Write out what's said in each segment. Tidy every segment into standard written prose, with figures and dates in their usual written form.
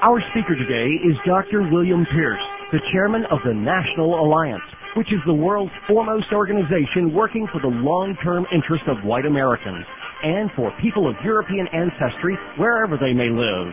Our speaker today is Dr. William Pierce, the chairman of the National Alliance, which is the world's foremost organization working for the long-term interest of white Americans and for people of European ancestry wherever they may live.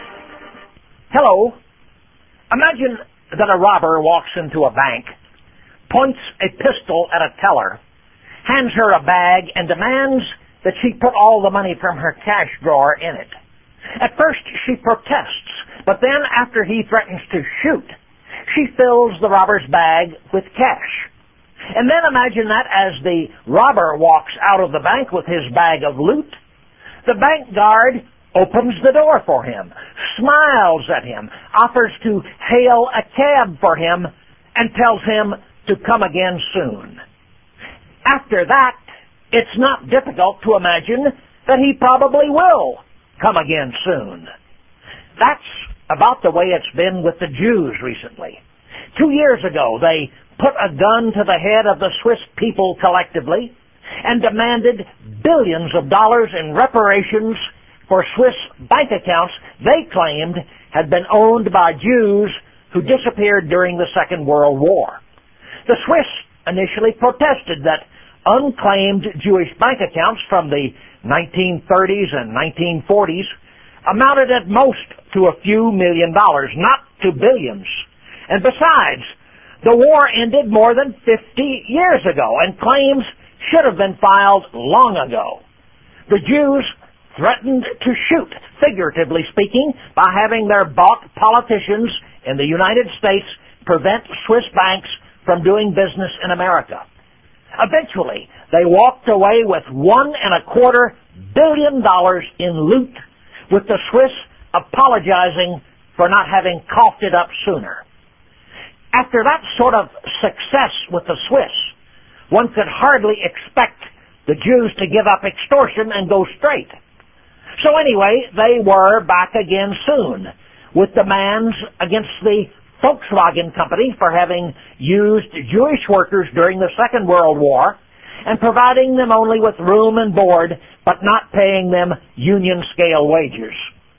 Hello. Imagine that a robber walks into a bank, points a pistol at a teller, hands her a bag, and demands that she put all the money from her cash drawer in it. At first, she protests, but then, after he threatens to shoot, she fills the robber's bag with cash. And then imagine that as the robber walks out of the bank with his bag of loot, the bank guard opens the door for him, smiles at him, offers to hail a cab for him, and tells him to come again soon. After that, it's not difficult to imagine that he probably will come again soon. That's about the way it's been with the Jews recently. 2 years ago, they put a gun to the head of the Swiss people collectively and demanded billions of dollars in reparations for Swiss bank accounts they claimed had been owned by Jews who disappeared during the Second World War. The Swiss initially protested that unclaimed Jewish bank accounts from the 1930s and 1940s amounted at most to a few $1 million, not to billions. And besides, the war ended more than 50 years ago, and claims should have been filed long ago. The Jews threatened to shoot, figuratively speaking, by having their bought politicians in the United States prevent Swiss banks from doing business in America. Eventually, they walked away with $1.25 billion in loot, with the Swiss apologizing for not having coughed it up sooner. After that sort of success with the Swiss, one could hardly expect the Jews to give up extortion and go straight. So anyway, they were back again soon, with demands against the Volkswagen Company for having used Jewish workers during the Second World War and providing them only with room and board, but not paying them union-scale wages.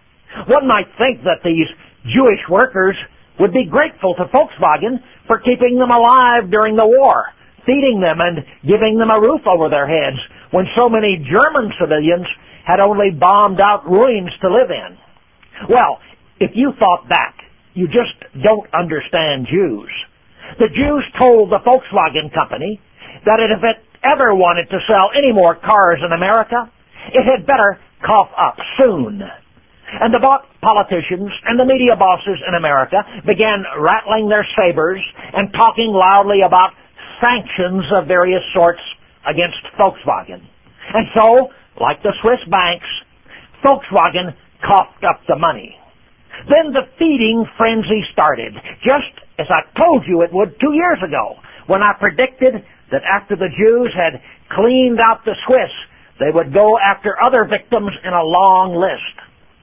One might think that these Jewish workers would be grateful to Volkswagen for keeping them alive during the war, feeding them and giving them a roof over their heads when so many German civilians had only bombed out ruins to live in. Well, if you thought that, you just don't understand Jews. The Jews told the Volkswagen Company that if it ever wanted to sell any more cars in America, it had better cough up soon. And the bought politicians and the media bosses in America began rattling their sabers and talking loudly about sanctions of various sorts against Volkswagen. And so, like the Swiss banks, Volkswagen coughed up the money. Then the feeding frenzy started, just as I told you it would 2 years ago, when I predicted that after the Jews had cleaned out the Swiss, they would go after other victims in a long list.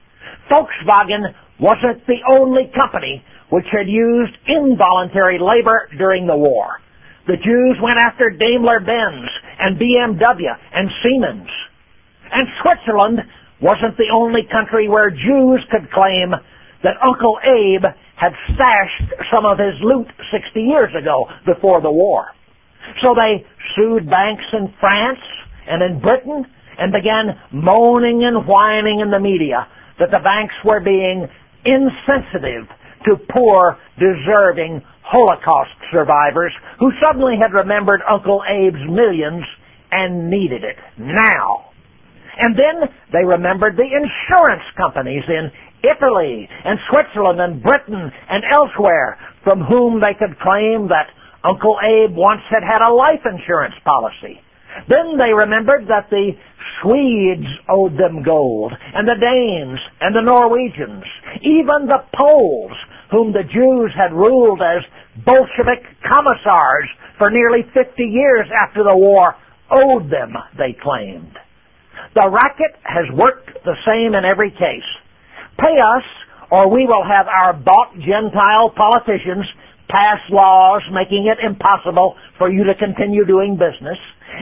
Volkswagen wasn't the only company which had used involuntary labor during the war. The Jews went after Daimler-Benz and BMW and Siemens. And Switzerland wasn't the only country where Jews could claim that Uncle Abe had stashed some of his loot 60 years ago before the war. So they sued banks in France and in Britain and began moaning and whining in the media that the banks were being insensitive to poor, deserving Holocaust survivors who suddenly had remembered Uncle Abe's millions and needed it now. And then they remembered the insurance companies in Italy and Switzerland and Britain and elsewhere from whom they could claim that Uncle Abe once had had a life insurance policy. Then they remembered that the Swedes owed them gold, and the Danes, and the Norwegians, even the Poles, whom the Jews had ruled as Bolshevik commissars for nearly 50 years after the war, owed them, they claimed. The racket has worked the same in every case. Pay us, or we will have our bought Gentile politicians pass laws making it impossible for you to continue doing business,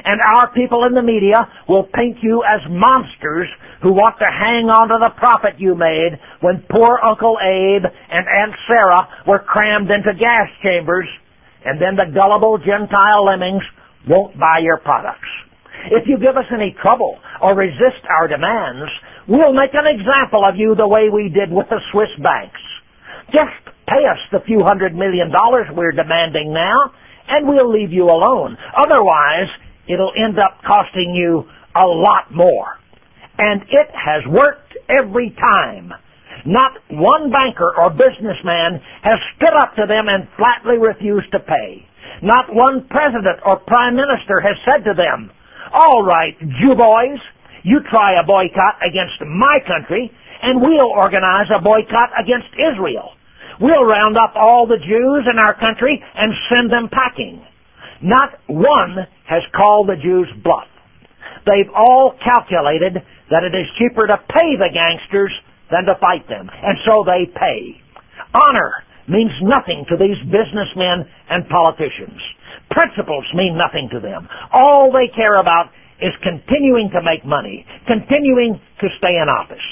And our people in the media will paint you as monsters who want to hang on to the profit you made when poor Uncle Abe and Aunt Sarah were crammed into gas chambers, and then the gullible Gentile lemmings won't buy your products. If you give us any trouble or resist our demands, we'll make an example of you the way we did with the Swiss banks. Just pay us the few $100 million we're demanding now, and we'll leave you alone. Otherwise, it'll end up costing you a lot more. And it has worked every time. Not one banker or businessman has stood up to them and flatly refused to pay. Not one president or prime minister has said to them, "All right, Jew boys, you try a boycott against my country, and we'll organize a boycott against Israel. We'll round up all the Jews in our country and send them packing." Not one has called the Jews bluff. They've all calculated that it is cheaper to pay the gangsters than to fight them, and so they pay. Honor means nothing to these businessmen and politicians. Principles mean nothing to them. All they care about is continuing to make money, continuing to stay in office.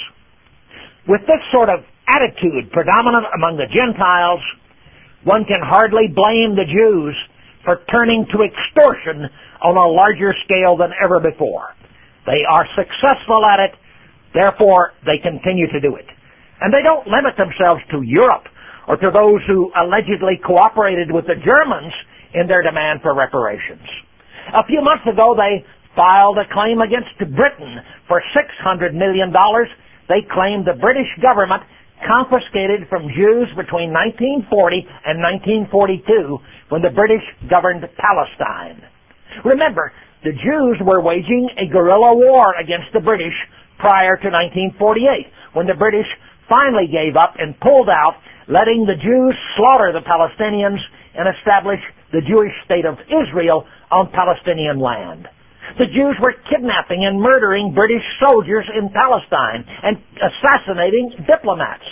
With this sort of attitude predominant among the Gentiles, one can hardly blame the Jews for turning to extortion on a larger scale than ever before. They are successful at it, therefore they continue to do it. And they don't limit themselves to Europe or to those who allegedly cooperated with the Germans in their demand for reparations. A few months ago, they filed a claim against Britain for $600 million. They claimed the British government confiscated from Jews between 1940 and 1942 when the British governed Palestine. Remember, the Jews were waging a guerrilla war against the British prior to 1948, when the British finally gave up and pulled out, letting the Jews slaughter the Palestinians and establish the Jewish state of Israel on Palestinian land. The Jews were kidnapping and murdering British soldiers in Palestine and assassinating diplomats.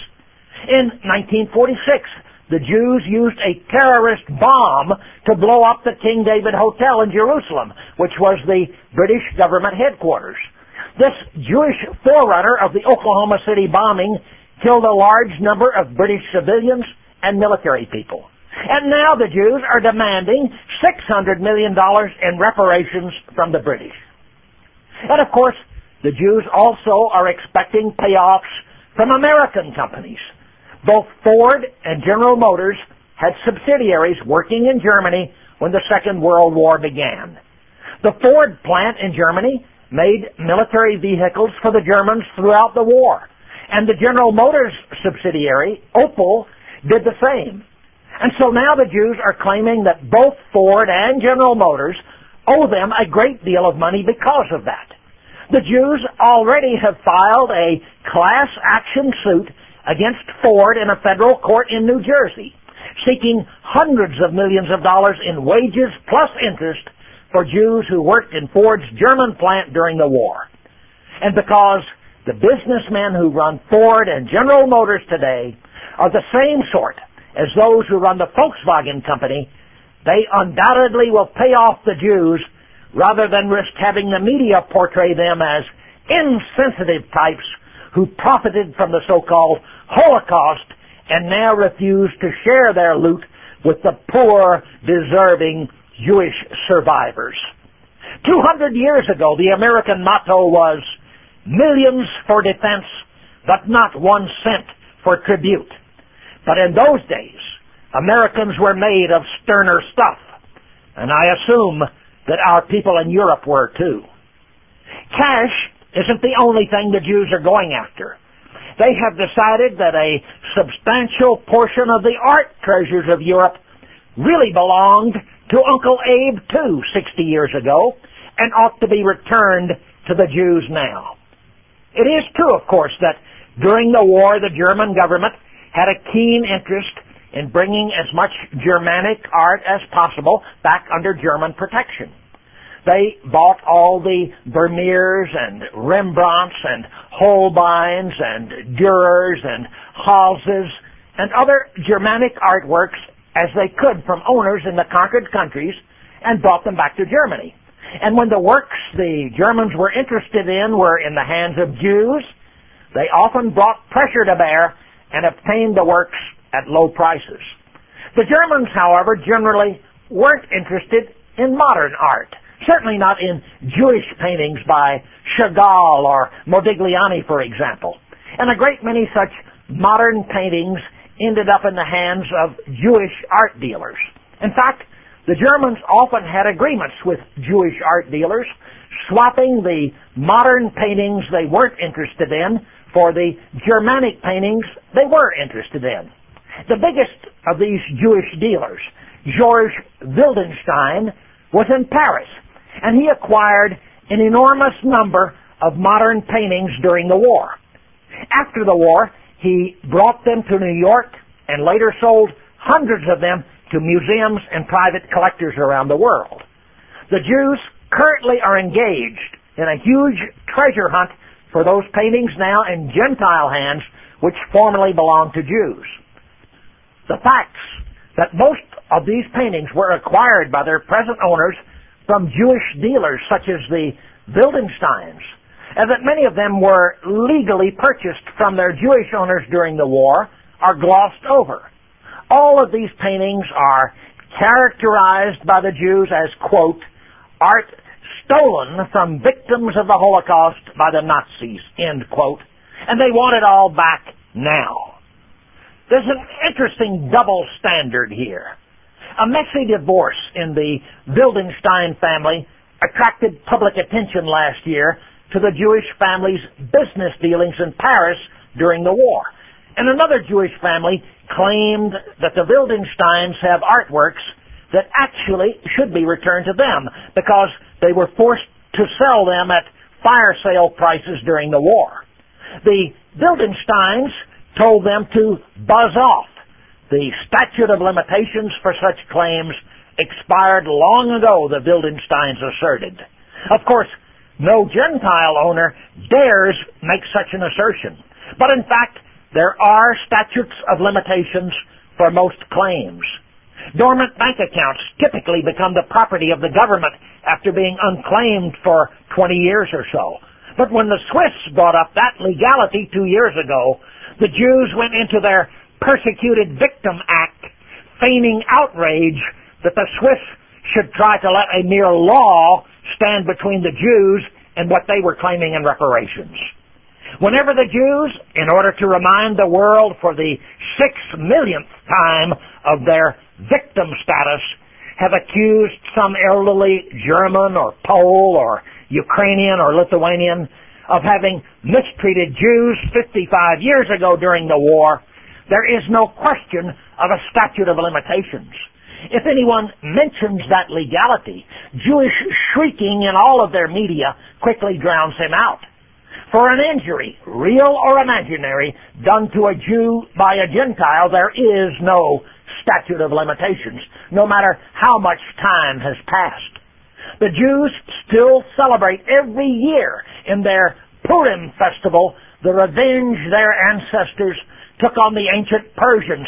In 1946, the Jews used a terrorist bomb to blow up the King David Hotel in Jerusalem, which was the British government headquarters. This Jewish forerunner of the Oklahoma City bombing killed a large number of British civilians and military people. And now the Jews are demanding $600 million in reparations from the British. And of course, the Jews also are expecting payoffs from American companies. Both Ford and General Motors had subsidiaries working in Germany when the Second World War began. The Ford plant in Germany made military vehicles for the Germans throughout the war. And the General Motors subsidiary, Opel, did the same. And so now the Jews are claiming that both Ford and General Motors owe them a great deal of money because of that. The Jews already have filed a class action suit against Ford in a federal court in New Jersey, seeking hundreds of millions of dollars in wages plus interest for Jews who worked in Ford's German plant during the war. And because the businessmen who run Ford and General Motors today are the same sort as those who run the Volkswagen company, they undoubtedly will pay off the Jews rather than risk having the media portray them as insensitive types who profited from the so-called Holocaust and now refuse to share their loot with the poor, deserving Jewish survivors. 200 years ago, the American motto was, "Millions for defense, but not 1 cent for tribute." But in those days, Americans were made of sterner stuff, and I assume that our people in Europe were too. Cash isn't the only thing the Jews are going after. They have decided that a substantial portion of the art treasures of Europe really belonged to Uncle Abe too 60 years ago and ought to be returned to the Jews now. It is true, of course, that during the war the German government had a keen interest in bringing as much Germanic art as possible back under German protection. They bought all the Vermeers and Rembrandts and Holbeins and Dürers and Halses and other Germanic artworks as they could from owners in the conquered countries and brought them back to Germany. And when the works the Germans were interested in were in the hands of Jews, they often brought pressure to bear and obtained the works at low prices. The Germans, however, generally weren't interested in modern art, certainly not in Jewish paintings by Chagall or Modigliani, for example. And a great many such modern paintings ended up in the hands of Jewish art dealers. In fact, the Germans often had agreements with Jewish art dealers, swapping the modern paintings they weren't interested in for the Germanic paintings they were interested in. The biggest of these Jewish dealers, George Wildenstein, was in Paris, and he acquired an enormous number of modern paintings during the war. After the war, he brought them to New York and later sold hundreds of them to museums and private collectors around the world. The Jews currently are engaged in a huge treasure hunt for those paintings now in Gentile hands, which formerly belonged to Jews. The facts that most of these paintings were acquired by their present owners from Jewish dealers such as the Wildensteins, and that many of them were legally purchased from their Jewish owners during the war, are glossed over. All of these paintings are characterized by the Jews as, quote, art stolen from victims of the Holocaust by the Nazis, end quote, and they want it all back now. There's an interesting double standard here. A messy divorce in the Wildenstein family attracted public attention last year to the Jewish family's business dealings in Paris during the war. And another Jewish family claimed that the Wildensteins have artworks that actually should be returned to them because they were forced to sell them at fire sale prices during the war. The Wildensteins told them to buzz off. The statute of limitations for such claims expired long ago, the Wildensteins asserted. Of course, no Gentile owner dares make such an assertion. But in fact, there are statutes of limitations for most claims. Dormant bank accounts typically become the property of the government after being unclaimed for 20 years or so. But when the Swiss brought up that legality 2 years ago, the Jews went into their Persecuted Victim Act, feigning outrage that the Swiss should try to let a mere law stand between the Jews and what they were claiming in reparations. Whenever the Jews, in order to remind the world for the 6 millionth time of their victim status, have accused some elderly German or Pole or Ukrainian or Lithuanian of having mistreated Jews 55 years ago during the war, there is no question of a statute of limitations. If anyone mentions that legality, Jewish shrieking in all of their media quickly drowns him out. For an injury, real or imaginary, done to a Jew by a Gentile, there is no statute of limitations, no matter how much time has passed. The Jews still celebrate every year in their Purim festival the revenge their ancestors took on the ancient Persians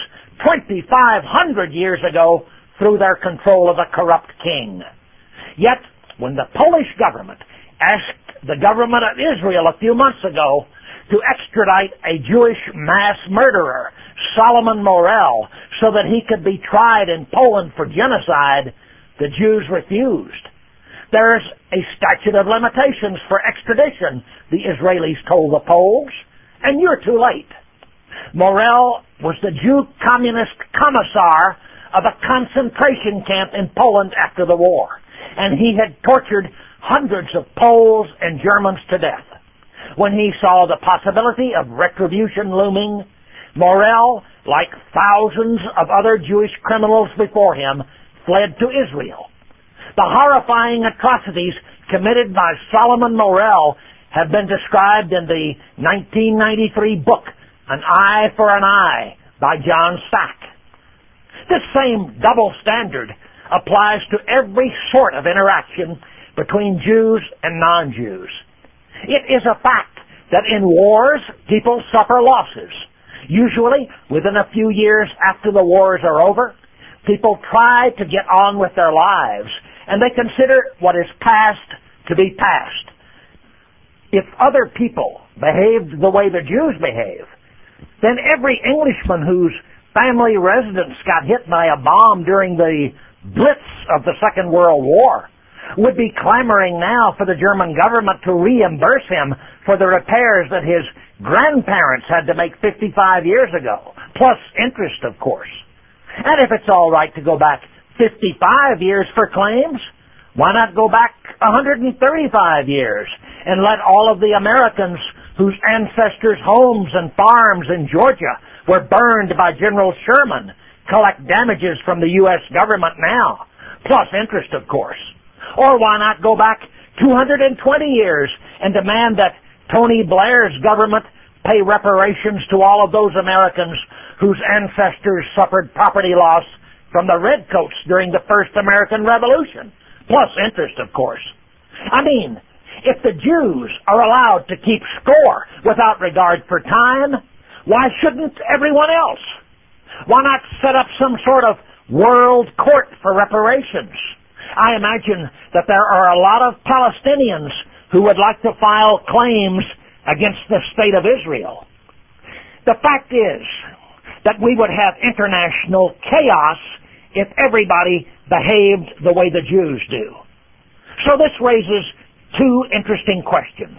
2,500 years ago through their control of a corrupt king. Yet, when the Polish government asked the government of Israel a few months ago to extradite a Jewish mass murderer, Solomon Morel, so that he could be tried in Poland for genocide, the Jews refused. There's a statute of limitations for extradition, the Israelis told the Poles, and you're too late. Morel was the Jew communist commissar of a concentration camp in Poland after the war, and he had tortured hundreds of Poles and Germans to death. When he saw the possibility of retribution looming, Morel, like thousands of other Jewish criminals before him, fled to Israel. The horrifying atrocities committed by Solomon Morel have been described in the 1993 book, An Eye for an Eye, by John Sack. This same double standard applies to every sort of interaction between Jews and non-Jews. It is a fact that in wars, people suffer losses. Usually, within a few years after the wars are over, people try to get on with their lives and they consider what is past to be past. If other people behaved the way the Jews behave, then every Englishman whose family residence got hit by a bomb during the Blitz of the Second World War would be clamoring now for the German government to reimburse him for the repairs that his grandparents had to make 55 years ago, plus interest, of course. And if it's all right to go back 55 years for claims, why not go back 135 years and let all of the Americans whose ancestors' homes and farms in Georgia were burned by General Sherman collect damages from the U.S. government now, plus interest, of course? Or why not go back 220 years and demand that Tony Blair's government pay reparations to all of those Americans whose ancestors suffered property loss from the Redcoats during the First American Revolution, plus interest, of course? I mean, if the Jews are allowed to keep score without regard for time, why shouldn't everyone else? Why not set up some sort of world court for reparations? I imagine that there are a lot of Palestinians who would like to file claims against the state of Israel. The fact is that we would have international chaos if everybody behaved the way the Jews do. So this raises two interesting questions.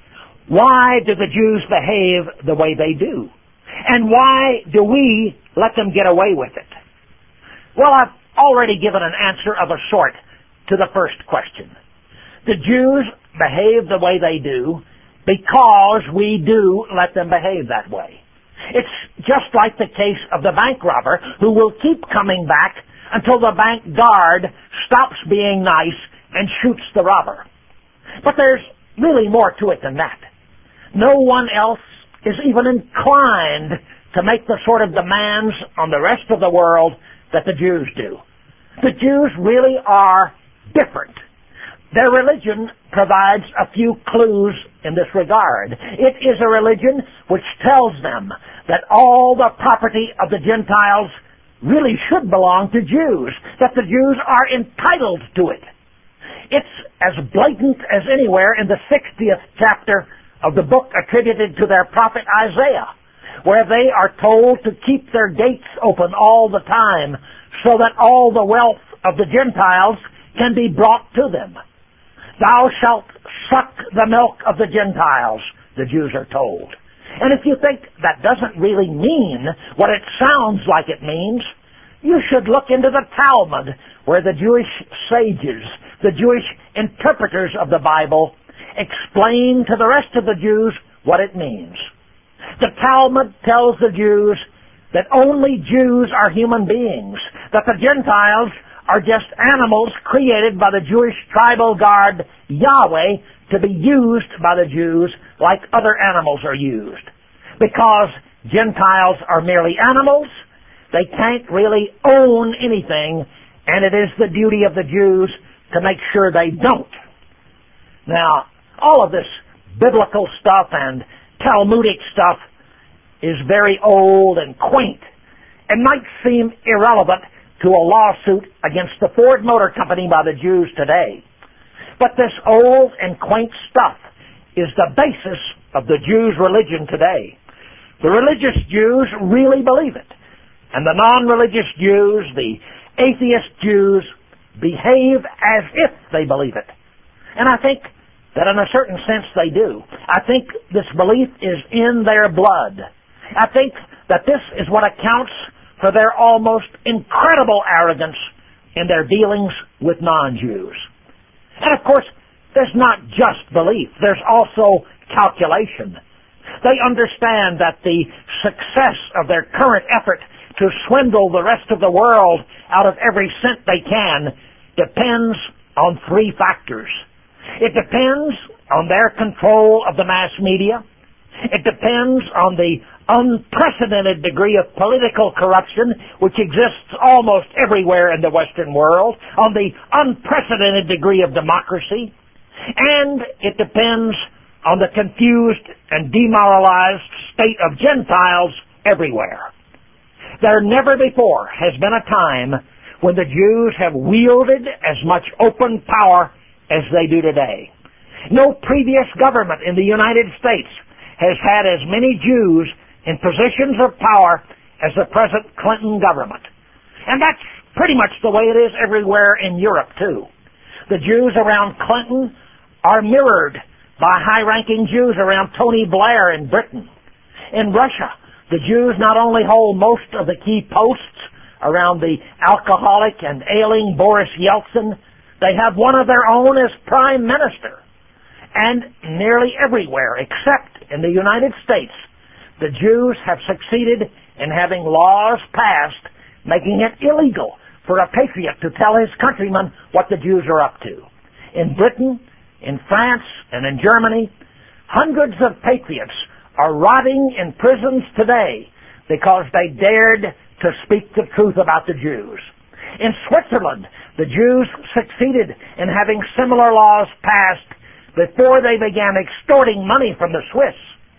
Why do the Jews behave the way they do? And why do we let them get away with it? Well, I've already given an answer of a sort to the first question. The Jews behave the way they do because we do let them behave that way. It's just like the case of the bank robber who will keep coming back until the bank guard stops being nice and shoots the robber. But there's really more to it than that. No one else is even inclined to make the sort of demands on the rest of the world that the Jews do. The Jews really are different. Their religion provides a few clues in this regard. It is a religion which tells them that all the property of the Gentiles really should belong to Jews, that the Jews are entitled to it. It's as blatant as anywhere in the 60th chapter of the book attributed to their prophet Isaiah, where they are told to keep their gates open all the time so that all the wealth of the Gentiles can be brought to them. Thou shalt suck the milk of the Gentiles, the Jews are told. And if you think that doesn't really mean what it sounds like it means, you should look into the Talmud, where the Jewish sages, the Jewish interpreters of the Bible, explain to the rest of the Jews what it means. The Talmud tells the Jews that only Jews are human beings, that the Gentiles are just animals created by the Jewish tribal guard Yahweh to be used by the Jews like other animals are used. Because Gentiles are merely animals, they can't really own anything, and it is the duty of the Jews to make sure they don't. Now, all of this biblical stuff and Talmudic stuff is very old and quaint and might seem irrelevant to a lawsuit against the Ford Motor Company by the Jews today. But this old and quaint stuff is the basis of the Jews' religion today. The religious Jews really believe it. And the non-religious Jews, the atheist Jews, behave as if they believe it. And I think that in a certain sense they do. I think this belief is in their blood. I think that this is what accounts for their almost incredible arrogance in their dealings with non-Jews. And of course, there's not just belief. There's also calculation. They understand that the success of their current effort to swindle the rest of the world out of every cent they can depends on three factors. It depends on their control of the mass media. It depends on the unprecedented degree of political corruption which exists almost everywhere in the Western world, on the unprecedented degree of democracy, and it depends on the confused and demoralized state of Gentiles everywhere. There never before has been a time when the Jews have wielded as much open power as they do today. No previous government in the United States has had as many Jews in positions of power as the present Clinton government. And that's pretty much the way it is everywhere in Europe, too. The Jews around Clinton are mirrored by high-ranking Jews around Tony Blair in Britain. In Russia, the Jews not only hold most of the key posts around the alcoholic and ailing Boris Yeltsin, they have one of their own as prime minister. And nearly everywhere, except in the United States, the Jews have succeeded in having laws passed making it illegal for a patriot to tell his countrymen what the Jews are up to. In Britain, in France, and in Germany, hundreds of patriots are rotting in prisons today because they dared to speak the truth about the Jews. In Switzerland, the Jews succeeded in having similar laws passed before they began extorting money from the Swiss.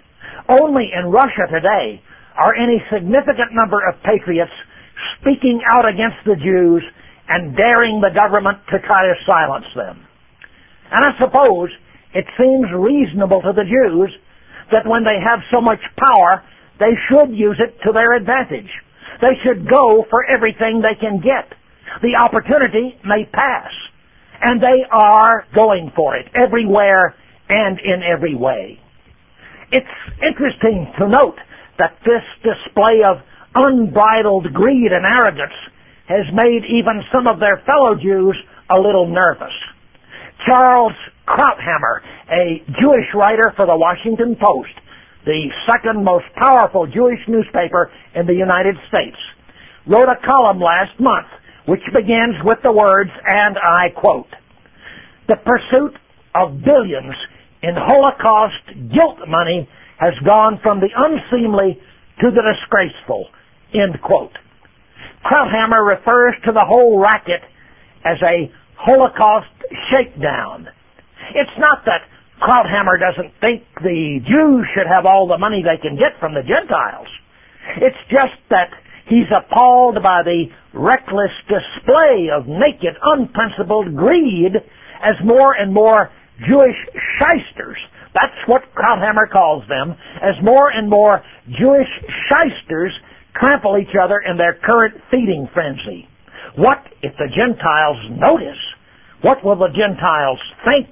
Only in Russia today are any significant number of patriots speaking out against the Jews and daring the government to try to silence them. And I suppose it seems reasonable to the Jews that when they have so much power, they should use it to their advantage. They should go for everything they can get. The opportunity may pass, and they are going for it everywhere and in every way. It's interesting to note that this display of unbridled greed and arrogance has made even some of their fellow Jews a little nervous. Charles Krauthammer, a Jewish writer for the Washington Post, the second most powerful Jewish newspaper in the United States, wrote a column last month which begins with the words, and I quote, "The pursuit of billions in Holocaust guilt money has gone from the unseemly to the disgraceful," end quote. Krauthammer refers to the whole racket as a Holocaust shakedown. It's not that Krauthammer doesn't think the Jews should have all the money they can get from the Gentiles. It's just that he's appalled by the reckless display of naked, unprincipled greed as more and more Jewish shysters, that's what Krauthammer calls them, as more and more Jewish shysters trample each other in their current feeding frenzy. What if the Gentiles notice? What will the Gentiles think?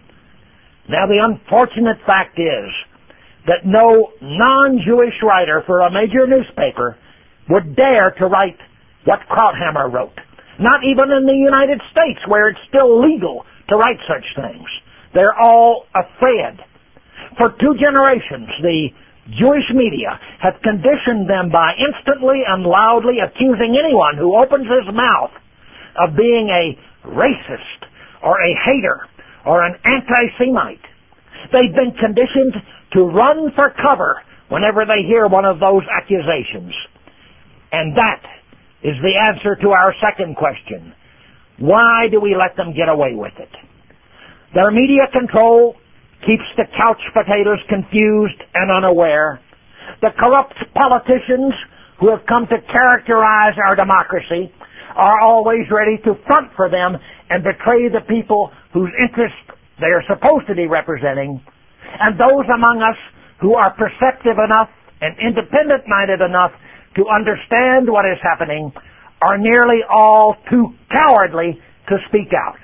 Now, the unfortunate fact is that no non-Jewish writer for a major newspaper would dare to write what Krauthammer wrote. Not even in the United States, where it's still legal to write such things. They're all afraid. For 2 generations, the Jewish media have conditioned them by instantly and loudly accusing anyone who opens his mouth of being a racist or a hater or an anti-Semite. They've been conditioned to run for cover whenever they hear one of those accusations. And that is the answer to our second question. Why do we let them get away with it? Their media control keeps the couch potatoes confused and unaware. The corrupt politicians who have come to characterize our democracy are always ready to front for them and betray the people whose interests they are supposed to be representing. And those among us who are perceptive enough and independent-minded enough to understand what is happening are nearly all too cowardly to speak out.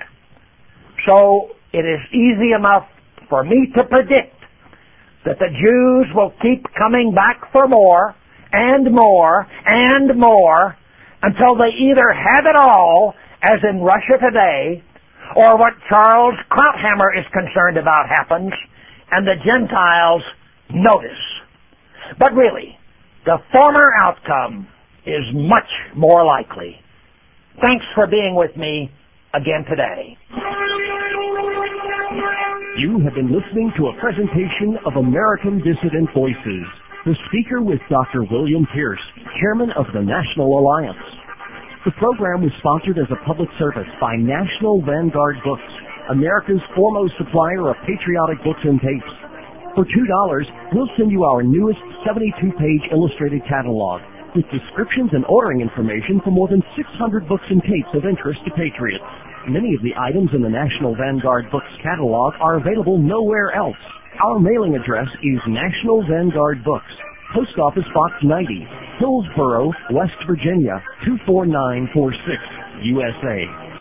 So it is easy enough for me to predict that the Jews will keep coming back for more and more and more until they either have it all, as in Russia today, or what Charles Krauthammer is concerned about happens, and the Gentiles notice. But really, the former outcome is much more likely. Thanks for being with me again today. You have been listening to a presentation of American Dissident Voices. The speaker was Dr. William Pierce, chairman of the National Alliance. The program was sponsored as a public service by National Vanguard Books, America's foremost supplier of patriotic books and tapes. For $2, we'll send you our newest 72-page illustrated catalog, with descriptions and ordering information for more than 600 books and tapes of interest to patriots. Many of the items in the National Vanguard Books catalog are available nowhere else. Our mailing address is National Vanguard Books, Post Office Box 90, Hillsboro, West Virginia, 24946, USA.